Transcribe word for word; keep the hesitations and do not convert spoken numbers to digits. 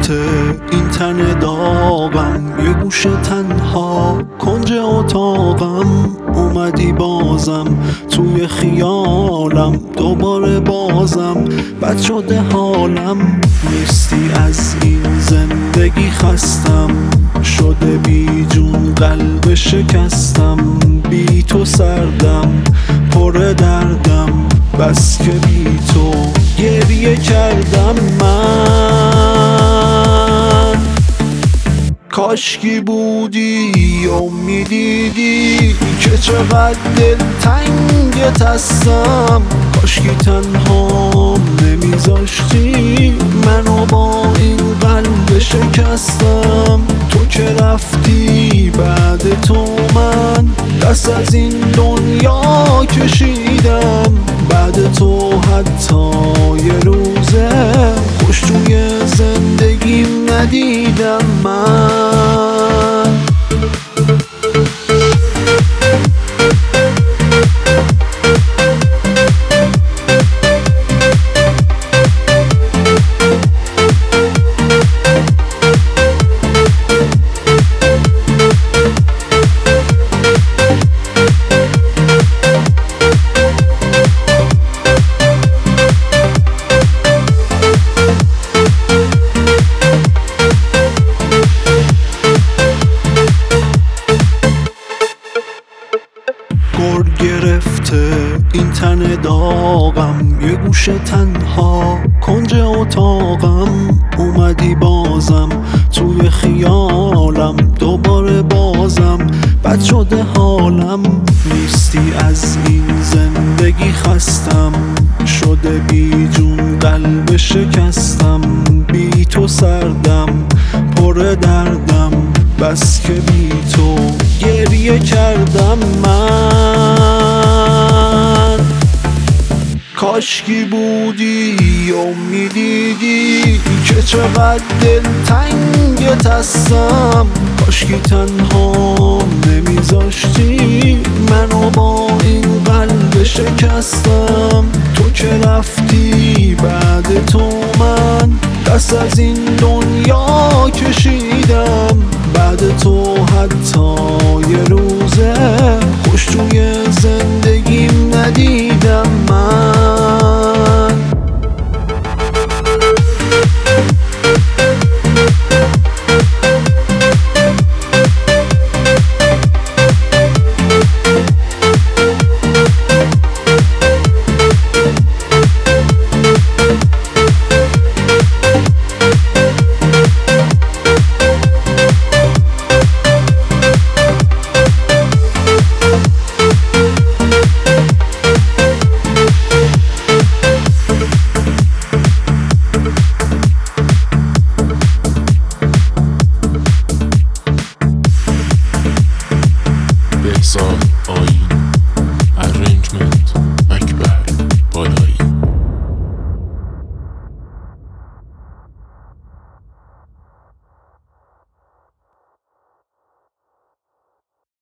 گرفته این تن داغم، یه گوشه تنها کنج اتاقم. اومدی بازم توی خیالم، دوباره بازم بد شده حالم. نیستی از این زندگی خستم، شده بی جون قلب شکستم. بی تو سردم پر دردم، بس که بی تو گریه کردم من. کاشکی بودی و میدیدی که چقدر دلتنگت هستم. کاشکی تنها نمیذاشتی منو با این قلب شکستم. تو که رفتی بعد تو من دست از این دنیا کشیدم. بعد تو حتی یه روزه خوش توی زندگیم ندیدم من. گرد گرفته این تن داغم، یه گوشه تنها کنج اتاقم. اومدی بازم توی خیالم، دوباره بازم بد شده حالم. نیستی از این زندگی خستم، شده بی جون قلب شکستم. بی تو سردم پر دردم، بس که بی تو گریه کردم من. کاشکی بودی و میدیدی که چقدر دلتنگت هستم. کاشکی تنها نمیذاشتی منو با این قلب شکستم. تو که رفتی بعد تو من دست از این دنیا کشیدم. بعد تو حتی یه روزه خوش توی